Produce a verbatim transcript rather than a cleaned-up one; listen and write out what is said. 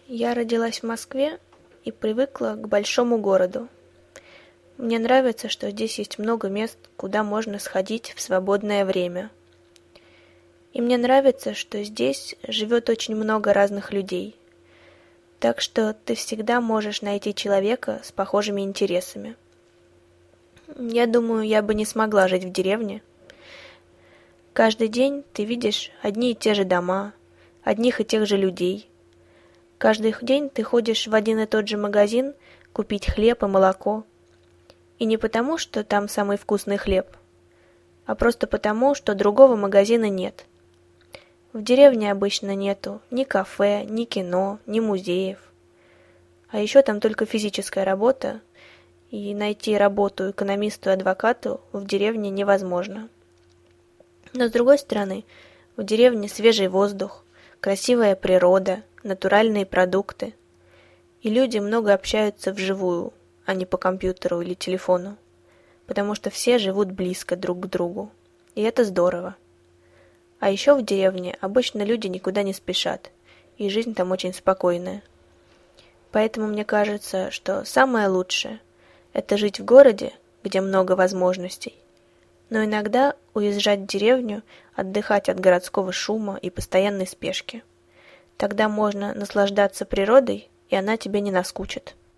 Я родилась в Москве и привыкла к большому городу. Мне нравится, что здесь есть много мест, куда можно сходить в свободное время. И мне нравится, что здесь живет очень много разных людей. Так что ты всегда можешь найти человека с похожими интересами. Я думаю, я бы не смогла жить в деревне. Каждый день ты видишь одни и те же дома, одних и тех же людей. Каждый день ты ходишь в один и тот же магазин купить хлеб и молоко. И не потому, что там самый вкусный хлеб, а просто потому, что другого магазина нет. В деревне обычно нету ни кафе, ни кино, ни музеев. А еще там только физическая работа, и найти работу экономисту и адвокату в деревне невозможно. Но с другой стороны, в деревне свежий воздух, красивая природа, натуральные продукты. И люди много общаются вживую, а не по компьютеру или телефону, потому что все живут близко друг к другу. И это здорово. А еще в деревне обычно люди никуда не спешат, и жизнь там очень спокойная. Поэтому мне кажется, что самое лучшее – это жить в городе, где много возможностей, но иногда уезжать в деревню, отдыхать от городского шума и постоянной спешки. Тогда можно наслаждаться природой, и она тебе не наскучит.